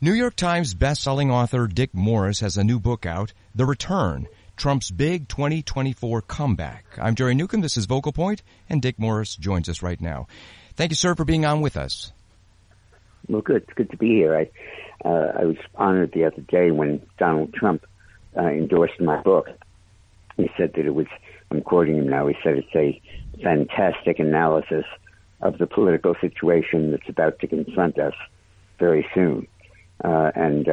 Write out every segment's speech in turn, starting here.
New York Times best-selling author Dick Morris has a new book out, The Return, Trump's Big 2024 Comeback. I'm Jerry Newcomb. This is Vocal Point, and Dick Morris joins us right now. Thank you, sir, for being on with us. Well, good. It's good to be here. I was honored the other day when Donald Trump endorsed my book. He said that it was, I'm quoting him now, he said it's a fantastic analysis of the political situation that's about to confront us very soon. And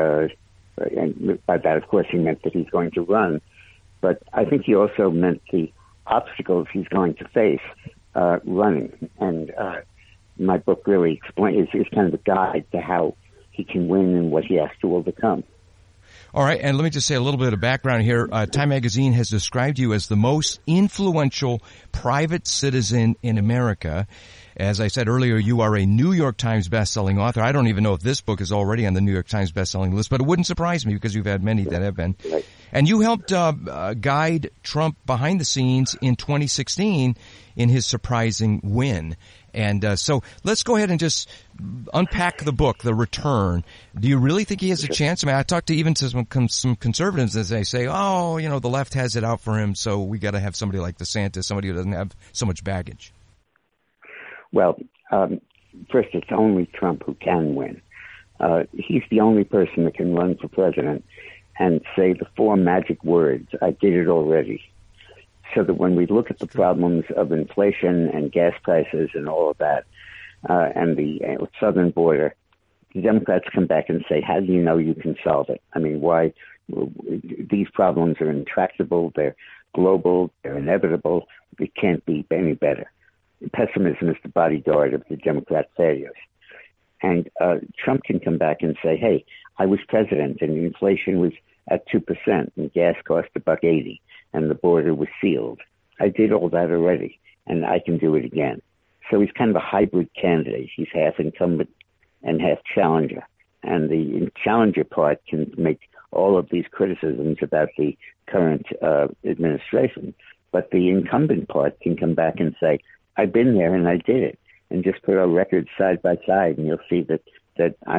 by that, of course, he meant that he's going to run. But I think he also meant the obstacles he's going to face running. And my book really explains, is kind of a guide to how he can win and what he has to overcome. All right, and let me just say a little bit of background here. Time Magazine has described you as the most influential private citizen in America. As I said earlier, you are a New York Times best-selling author. I don't even know if this book is already on the New York Times best-selling list, but it wouldn't surprise me because you've had many that have been. Right. And you helped guide Trump behind the scenes in 2016 in his surprising win. And so let's go ahead and just unpack the book, The Return. Do you really think he has a chance? I mean, I talked to even to some conservatives as they say, oh, you know, the left has it out for him, so we got to have somebody like DeSantis, somebody who doesn't have so much baggage. Well, first, it's only Trump who can win. He's the only person that can run for president and say the four magic words, I did it already. So that when we look at the problems of inflation and gas prices and all of that, and the southern border, the Democrats come back and say, how do you know you can solve it? I mean, why? These problems are intractable, they're global, they're inevitable, it can't be any better. Pessimism is the bodyguard of the Democrat failures. And Trump can come back and say, hey, I was president and inflation was at 2% and gas cost $1.80 and the border was sealed. I did all that already, and I can do it again. So he's kind of a hybrid candidate. He's half incumbent and half challenger. And the challenger part can make all of these criticisms about the current administration. But the incumbent part can come back and say, I've been there and I did it. And just put our records side by side, and you'll see that I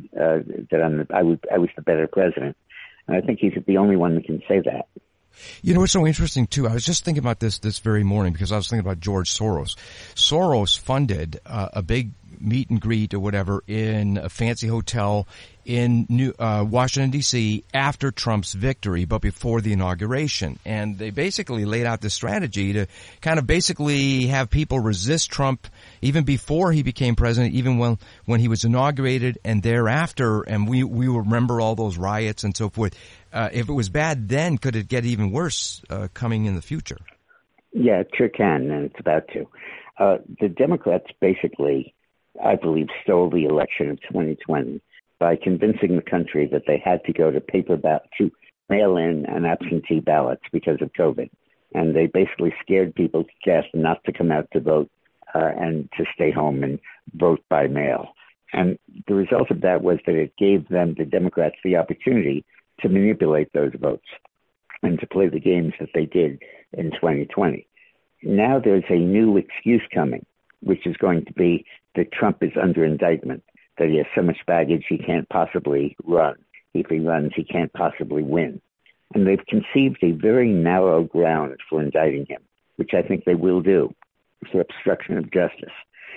was the better president. And I think he's the only one that can say that. You know what's so interesting too? I was just thinking about this very morning because I was thinking about George Soros. Soros funded a big meet and greet or whatever in a fancy hotel in Washington D.C. after Trump's victory, but before the inauguration. And they basically laid out this strategy to kind of basically have people resist Trump even before he became president, even when he was inaugurated and thereafter. And we remember all those riots and so forth. If it was bad then, could it get even worse coming in the future? Yeah, it sure can, and it's about to. The Democrats basically, I believe, stole the election of 2020 by convincing the country that they had to go to to mail-in and absentee ballots because of COVID. And they basically scared people to death not to come out to vote and to stay home and vote by mail. And the result of that was that it gave them, the Democrats, the opportunity to manipulate those votes and to play the games that they did in 2020. Now there's a new excuse coming, which is going to be that Trump is under indictment, that he has so much baggage he can't possibly run. If he runs, he can't possibly win. And they've conceived a very narrow ground for indicting him, which I think they will do, for obstruction of justice.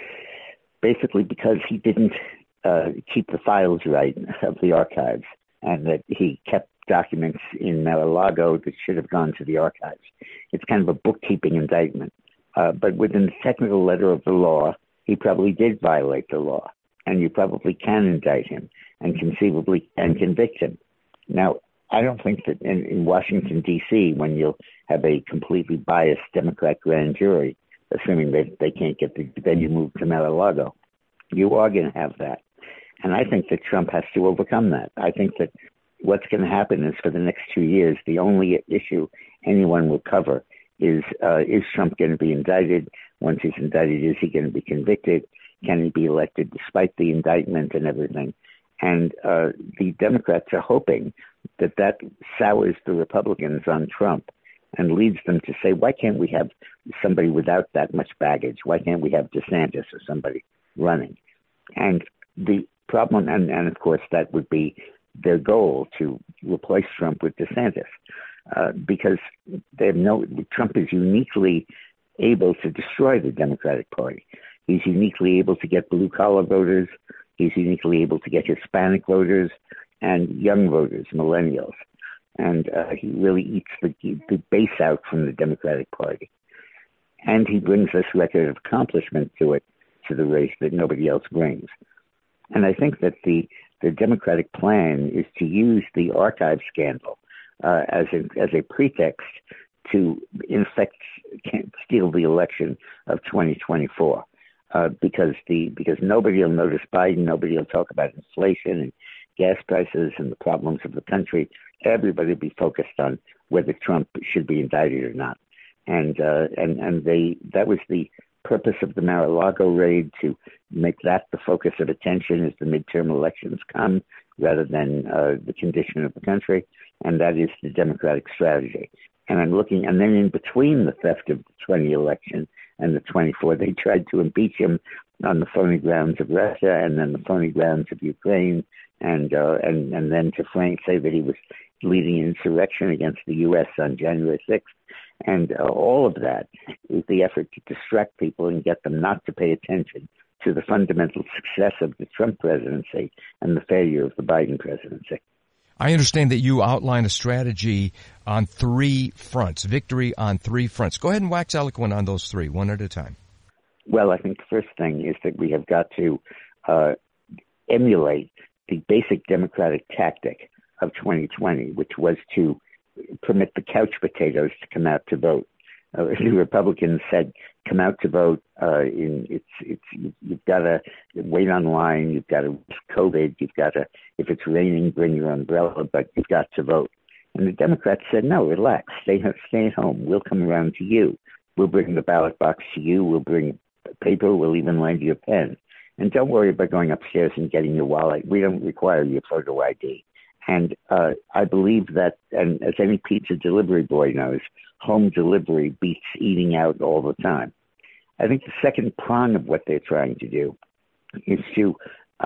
Basically because he didn't keep the files right of the archives, and that he kept documents in Mar-a-Lago that should have gone to the archives. It's kind of a bookkeeping indictment. But within the technical letter of the law, he probably did violate the law, and you probably can indict him and conceivably can convict him. Now, I don't think that in Washington, D.C., when you'll have a completely biased Democrat grand jury, assuming that they can't get the venue moved to Mar-a-Lago, you are going to have that. And I think that Trump has to overcome that. I think that what's going to happen is for the next 2 years, the only issue anyone will cover is Trump going to be indicted? Once he's indicted, is he going to be convicted? Can he be elected despite the indictment and everything? And the Democrats are hoping that sours the Republicans on Trump and leads them to say, why can't we have somebody without that much baggage? Why can't we have DeSantis or somebody running? And the problem, and of course that would be their goal, to replace Trump with DeSantis, because Trump is uniquely able to destroy the Democratic Party. He's uniquely able to get blue-collar voters. He's uniquely able to get Hispanic voters and young voters, millennials. And he really eats the base out from the Democratic Party. And he brings this record of accomplishment to the race that nobody else brings. And I think that the Democratic plan is to use the archive scandal as a pretext to, in effect, steal the election of 2024. Because nobody will notice Biden, nobody will talk about inflation and gas prices and the problems of the country. Everybody will be focused on whether Trump should be indicted or not. And that was the purpose of the Mar-a-Lago raid, to make that the focus of attention as the midterm elections come, rather than the condition of the country. And that is the Democratic strategy. And I'm looking, and then in between the theft of the 20 election and the 24, they tried to impeach him on the phony grounds of Russia, and then the phony grounds of Ukraine, and then to say that he was leading an insurrection against the U.S. on January 6th. And all of that is the effort to distract people and get them not to pay attention to the fundamental success of the Trump presidency and the failure of the Biden presidency. I understand that you outline a strategy on 3 fronts, victory on 3 fronts. Go ahead and wax eloquent on those 3, one at a time. Well, I think the first thing is that we have got to emulate the basic Democratic tactic of 2020, which was to permit the couch potatoes to come out to vote. The Republicans said, "Come out to vote. You've got to wait online. You've got to COVID. You've got to, if it's raining, bring your umbrella, but you've got to vote." And the Democrats said, "No, relax. Stay at home. We'll come around to you. We'll bring the ballot box to you. We'll bring paper. We'll even lend you a pen. And don't worry about going upstairs and getting your wallet. We don't require your photo ID." And I believe that, and as any pizza delivery boy knows, home delivery beats eating out all the time. I think the second prong of what they're trying to do is to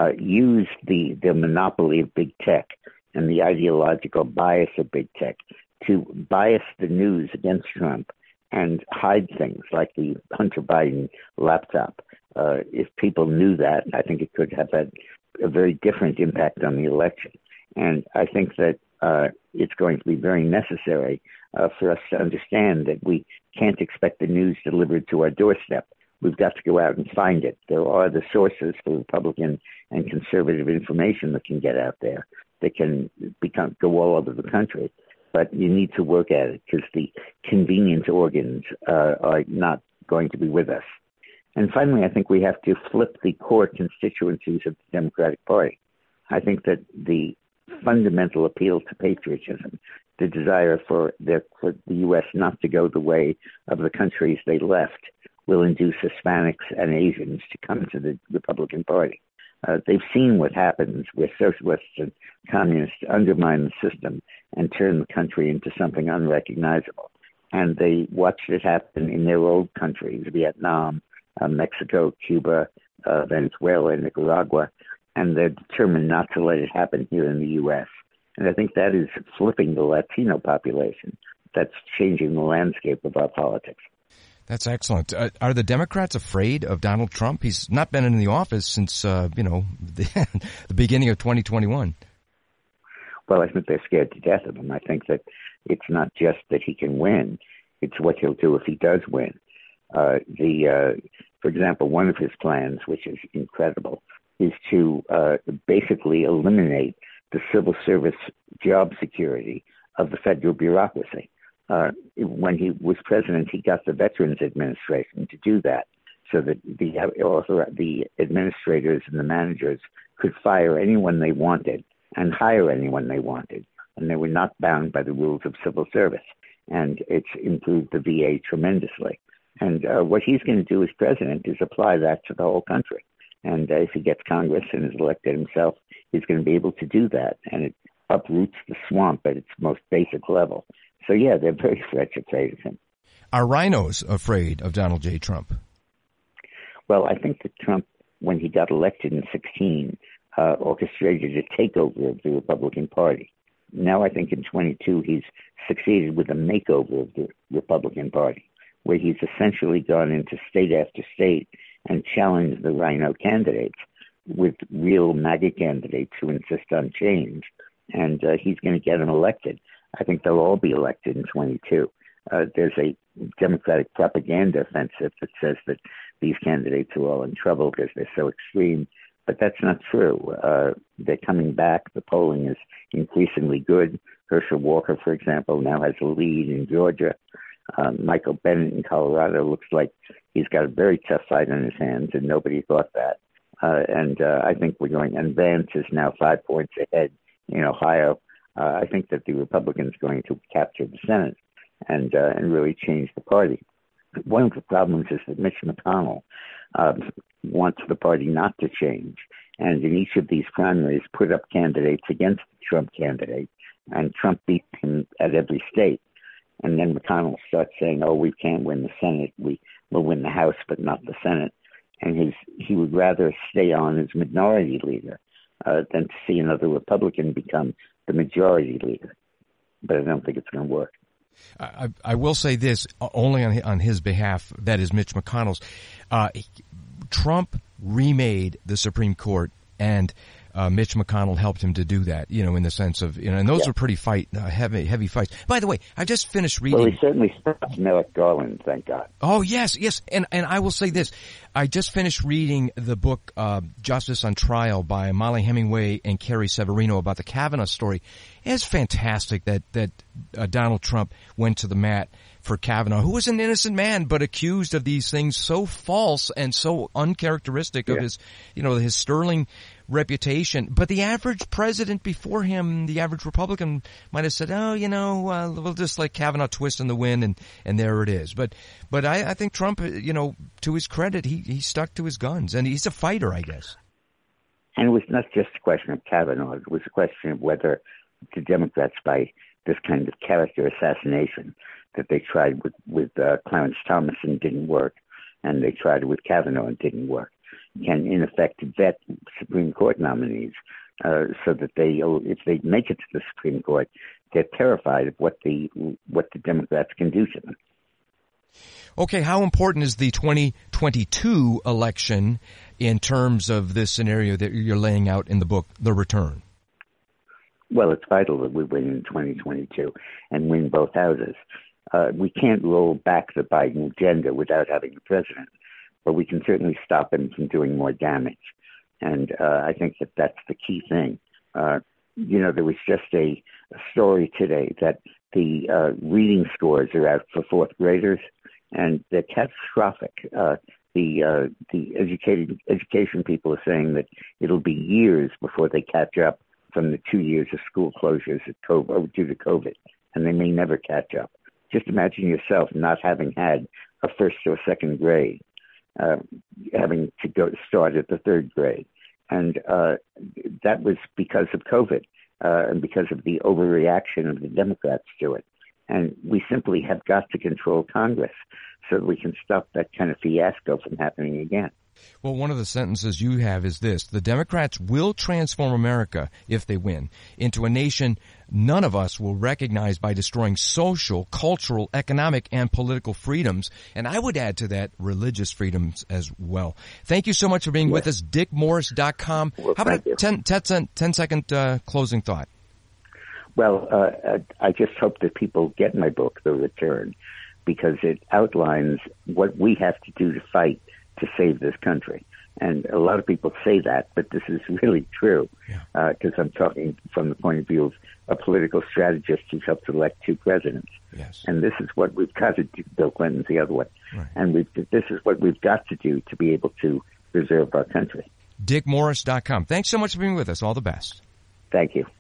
use the monopoly of big tech and the ideological bias of big tech to bias the news against Trump and hide things like the Hunter Biden laptop. If people knew that, I think it could have had a very different impact on the election. And I think that it's going to be very necessary for us to understand that we can't expect the news delivered to our doorstep. We've got to go out and find it. There are the sources for Republican and conservative information that can get out there, that can go all over the country. But you need to work at it, because the convenience organs are not going to be with us. And finally, I think we have to flip the core constituencies of the Democratic Party. I think that the fundamental appeal to patriotism, the desire for the U.S. not to go the way of the countries they left, will induce Hispanics and Asians to come to the Republican Party. They've seen what happens where socialists and communists undermine the system and turn the country into something unrecognizable. And they watched it happen in their old countries, Vietnam, Mexico, Cuba, Venezuela, Nicaragua, and they're determined not to let it happen here in the U.S. And I think that is flipping the Latino population. That's changing the landscape of our politics. That's excellent. Are the Democrats afraid of Donald Trump? He's not been in the office since, the beginning of 2021. Well, I think they're scared to death of him. I think that it's not just that he can win. It's what he'll do if he does win. For example, one of his plans, which is incredible, is to basically eliminate the civil service job security of the federal bureaucracy. When he was president, he got the Veterans Administration to do that, so that the administrators and the managers could fire anyone they wanted and hire anyone they wanted, and they were not bound by the rules of civil service. And it's improved the VA tremendously. And what he's going to do as president is apply that to the whole country. And if he gets Congress and is elected himself, he's going to be able to do that. And it uproots the swamp at its most basic level. So, yeah, they're very afraid of him. Are rhinos afraid of Donald J. Trump? Well, I think that Trump, when he got elected in 2016, orchestrated a takeover of the Republican Party. Now I think in 22 he's succeeded with a makeover of the Republican Party, where he's essentially gone into state after state and challenged the Rhino candidates with real MAGA candidates who insist on change. And he's going to get them elected. I think they'll all be elected in 22. There's a Democratic propaganda offensive that says that these candidates are all in trouble because they're so extreme. But that's not true. They're coming back. The polling is increasingly good. Herschel Walker, for example, now has a lead in Georgia. Michael Bennet in Colorado looks like he's got a very tough fight on his hands, and nobody thought that. I think we're going, and Vance is now 5 points ahead in Ohio. I think that the Republicans are going to capture the Senate and really change the party. One of the problems is that Mitch McConnell wants the party not to change, and in each of these primaries put up candidates against the Trump candidate, and Trump beat him at every state. And then McConnell starts saying, oh, we can't win the Senate. We will win the House, but not the Senate. And he would rather stay on as minority leader than to see another Republican become the majority leader. But I don't think it's going to work. I will say this, only on his behalf, that is Mitch McConnell's. Trump remade the Supreme Court, and Mitch McConnell helped him to do that, in the sense of, and those were pretty heavy fights. By the way, I just finished reading. Well, he certainly stopped Merrick Garland, thank God. Oh, yes. And I will say this. I just finished reading the book, Justice on Trial by Molly Hemingway and Carrie Severino about the Kavanaugh story. It's fantastic that Donald Trump went to the mat for Kavanaugh, who was an innocent man, but accused of these things so false and so uncharacteristic of his sterling reputation. But the average president before him, the average Republican, might have said, oh, we'll just let Kavanaugh twist in the wind, and there it is. But I think Trump, to his credit, he stuck to his guns, and he's a fighter, I guess. And it was not just a question of Kavanaugh. It was a question of whether the Democrats, by this kind of character assassination that they tried with Clarence Thomas and didn't work, and they tried it with Kavanaugh and didn't work, can in effect vet Supreme Court nominees so that if they make it to the Supreme Court, they're terrified of what the Democrats can do to them. Okay, how important is the 2022 election in terms of this scenario that you're laying out in the book, The Return? Well, it's vital that we win in 2022 and win both houses. We can't roll back the Biden agenda without having a president, but we can certainly stop him from doing more damage. And I think that that's the key thing. There was just a story today that the reading scores are out for fourth graders, and they're catastrophic. The education people are saying that it'll be years before they catch up from the 2 years of school closures due to COVID, and they may never catch up. Just imagine yourself not having had a first or second grade, having to start at the third grade. And that was because of COVID and because of the overreaction of the Democrats to it. And we simply have got to control Congress so that we can stop that kind of fiasco from happening again. Well, one of the sentences you have is this: the Democrats will transform America, if they win, into a nation none of us will recognize by destroying social, cultural, economic, and political freedoms. And I would add to that religious freedoms as well. Thank you so much for being with us. DickMorris.com. Well, how about a 10-second closing thought? Well, I just hope that people get my book, The Return, because it outlines what we have to do to fight to save this country. And a lot of people say that, but this is really true, because I'm talking from the point of view of a political strategist who's helped elect two presidents. Yes. And this is what we've got to do. Bill Clinton's the other one. Right. And this is what we've got to do to be able to preserve our country. DickMorris.com. Thanks so much for being with us. All the best. Thank you.